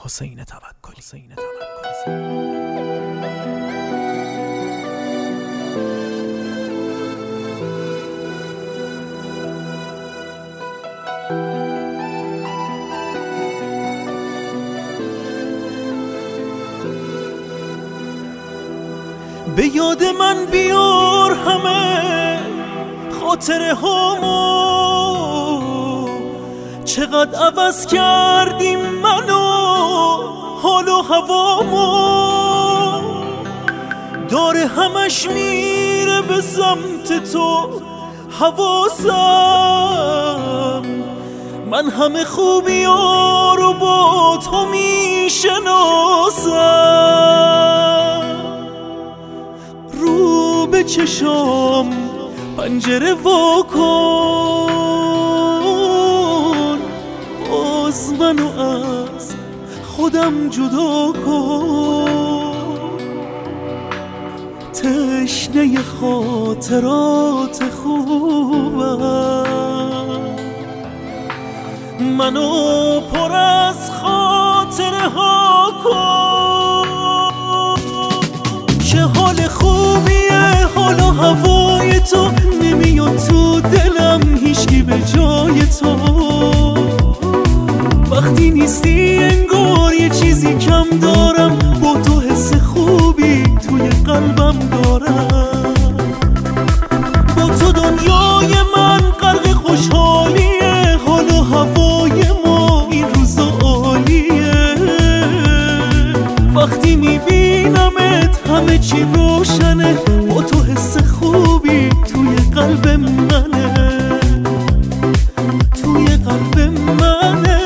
حسین توکلی. به یاد من بیار همه خاطره هامو، چقدر عوض کردیم منو حال و هوامو. داره همش میره به سمت تو حواسم، من همه خوبی‌ها رو با تو میشناسم. رو به چشام پنجره وا کن، باز منو از خودم جدا کن. تشنه خاطرات خوبم، منو پر از خاطره ها کن. چه حال خوبیه حال و هوای تو، نمیاد تو دلم هیچکی به جای تو. وقتی نیستی انگار یه چیزی کم دارم، با تو حس خوبی توی قلبم دارم. با تو دنیای من غرق خوشحالیه، حال و هوای ما این روزا عالیه. وقتی میبینمت همه چی روشنه، با تو حس خوبی توی قلب منه، توی قلب منه.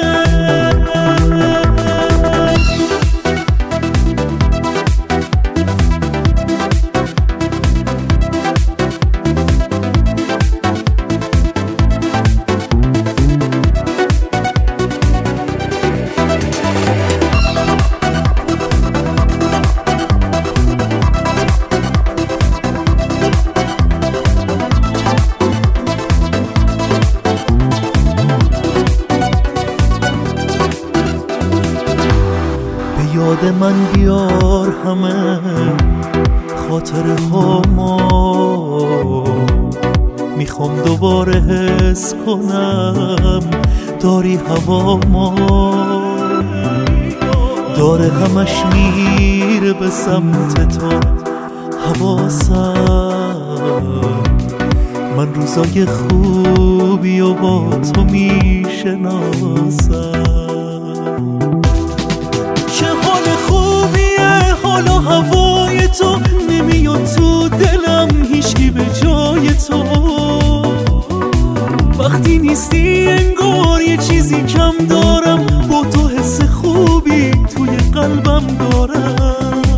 یاد من بیار همه خاطره هامو، میخوام دوباره حس کنم داری هوامو. داره همش میره به سمت تو حواسم، من روزای خوبی و با تو میشناسم. حال و هوای تو نمیاد تو دلم هیچکی به جای تو. وقتی نیستی انگار یه چیزی کم دارم، با تو حس خوبی توی قلبم دارم.